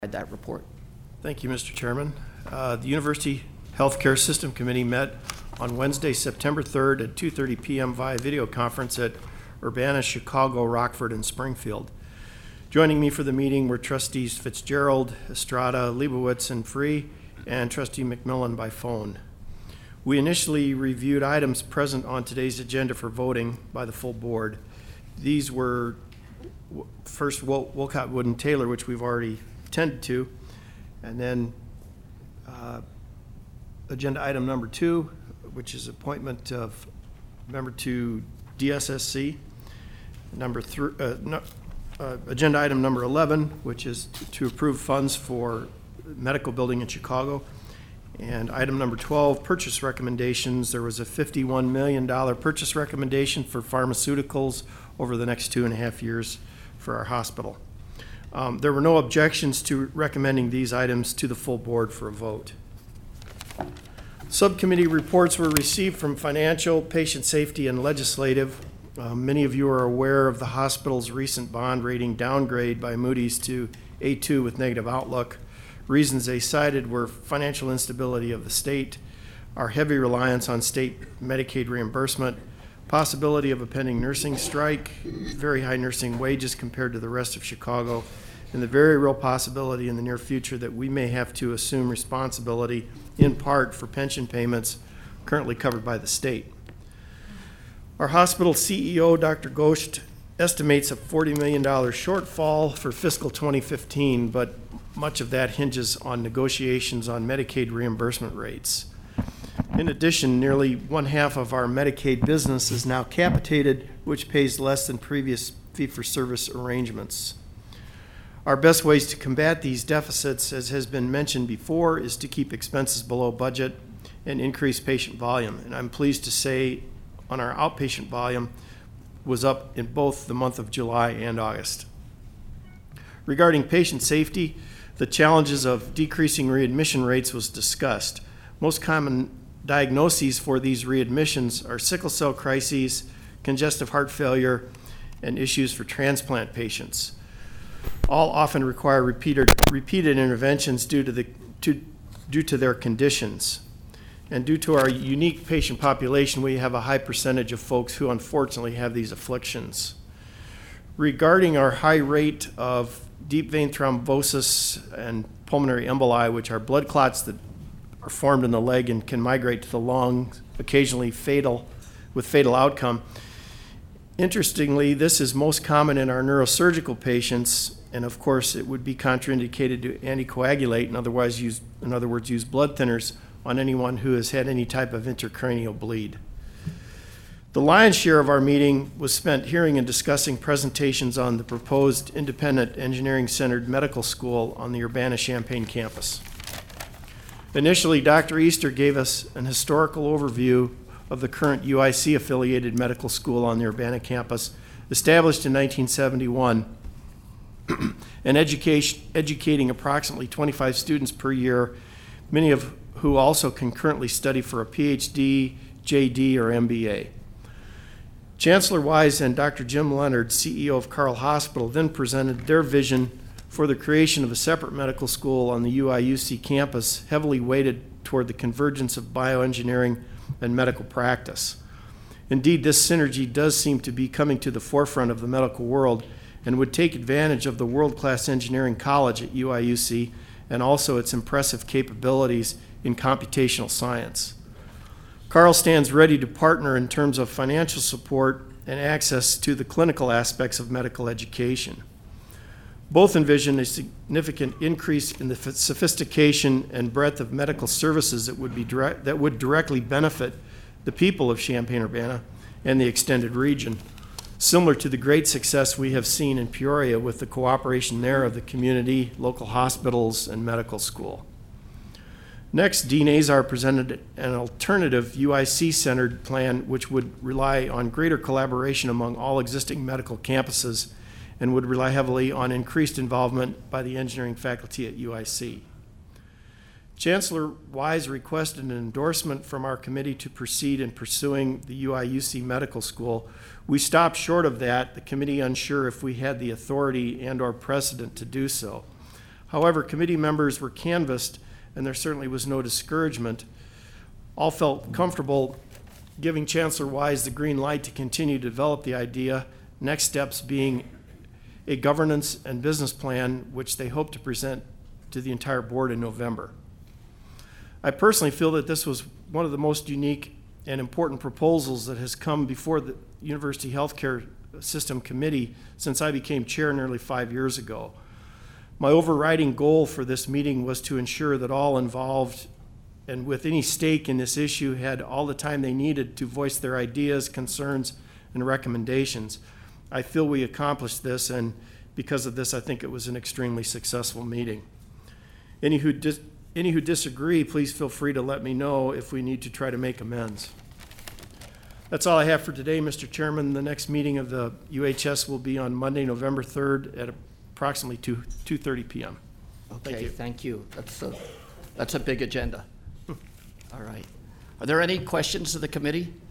that report. Thank you, Mr. Chairman. The University Healthcare System Committee met on Wednesday, September 3rd at 2:30 p.m. via video conference at Urbana, Chicago, Rockford, and Springfield. Joining me for the meeting were Trustees Fitzgerald, Estrada, Leibowitz, and Free, and Trustee McMillan by phone. We initially reviewed items present on today's agenda for voting by the full board. These were first Wolcott, Wood, and Taylor, which we've already attended to, and then agenda item number 2, which is appointment of member to DSSC. Agenda item number 11, which is to approve funds for medical building in Chicago. And item number 12, purchase recommendations. There was a $51 million purchase recommendation for pharmaceuticals over the next 2.5 years for our hospital. There were no objections to recommending these items to the full board for a vote. Subcommittee reports were received from Financial, Patient Safety, and Legislative. Many of you are aware of the hospital's recent bond rating downgrade by Moody's to A2 with negative outlook. Reasons they cited were financial instability of the state, our heavy reliance on state Medicaid reimbursement, possibility of a pending nursing strike, very high nursing wages compared to the rest of Chicago, and the very real possibility in the near future that we may have to assume responsibility in part for pension payments currently covered by the state. Our hospital CEO, Dr. Ghost, estimates a $40 million shortfall for fiscal 2015, but much of that hinges on negotiations on Medicaid reimbursement rates. In addition, nearly 1/2 of our Medicaid business is now capitated, which pays less than previous fee-for-service arrangements. Our best ways to combat these deficits, as has been mentioned before, is to keep expenses below budget and increase patient volume. And I'm pleased to say on our outpatient volume was up in both the month of July and August. Regarding patient safety, the challenges of decreasing readmission rates was discussed. Most common diagnoses for these readmissions are sickle cell crises, congestive heart failure, and issues for transplant patients. All often require repeated interventions due to their conditions. And due to our unique patient population, we have a high percentage of folks who unfortunately have these afflictions. Regarding our high rate of deep vein thrombosis and pulmonary emboli, which are blood clots that are formed in the leg and can migrate to the lung, occasionally with fatal outcome. Interestingly, this is most common in our neurosurgical patients, and of course it would be contraindicated to anticoagulate, in other words, use blood thinners on anyone who has had any type of intracranial bleed. The lion's share of our meeting was spent hearing and discussing presentations on the proposed independent engineering-centered medical school on the Urbana-Champaign campus. Initially, Dr. Easter gave us an historical overview of the current UIC-affiliated medical school on the Urbana campus, established in 1971, and educating approximately 25 students per year, many of who also concurrently study for a PhD, JD, or MBA. Chancellor Wise and Dr. Jim Leonard, CEO of Carle Hospital, then presented their vision for the creation of a separate medical school on the UIUC campus, heavily weighted toward the convergence of bioengineering and medical practice. Indeed, this synergy does seem to be coming to the forefront of the medical world and would take advantage of the world-class engineering college at UIUC and also its impressive capabilities in computational science. Carle stands ready to partner in terms of financial support and access to the clinical aspects of medical education. Both envision a significant increase in the sophistication and breadth of medical services that would directly benefit the people of Champaign-Urbana and the extended region, similar to the great success we have seen in Peoria with the cooperation there of the community, local hospitals, and medical school. Next, Dean Azar presented an alternative UIC-centered plan which would rely on greater collaboration among all existing medical campuses and would rely heavily on increased involvement by the engineering faculty at UIC. Chancellor Wise requested an endorsement from our committee to proceed in pursuing the UIUC Medical School. We stopped short of that, the committee unsure if we had the authority and or precedent to do so. However, committee members were canvassed, and there certainly was no discouragement. All felt comfortable giving Chancellor Wise the green light to continue to develop the idea, next steps being a governance and business plan, which they hope to present to the entire board in November. I personally feel that this was one of the most unique and important proposals that has come before the University Healthcare System Committee since I became chair nearly 5 years ago. My overriding goal for this meeting was to ensure that all involved and with any stake in this issue had all the time they needed to voice their ideas, concerns, and recommendations. I feel we accomplished this, and because of this, I think it was an extremely successful meeting. Any who disagree, please feel free to let me know if we need to try to make amends. That's all I have for today, Mr. Chairman. The next meeting of the UHS will be on Monday, November 3rd at approximately 2:30 p.m. Okay, thank you. That's a big agenda. All right. Are there any questions of the committee?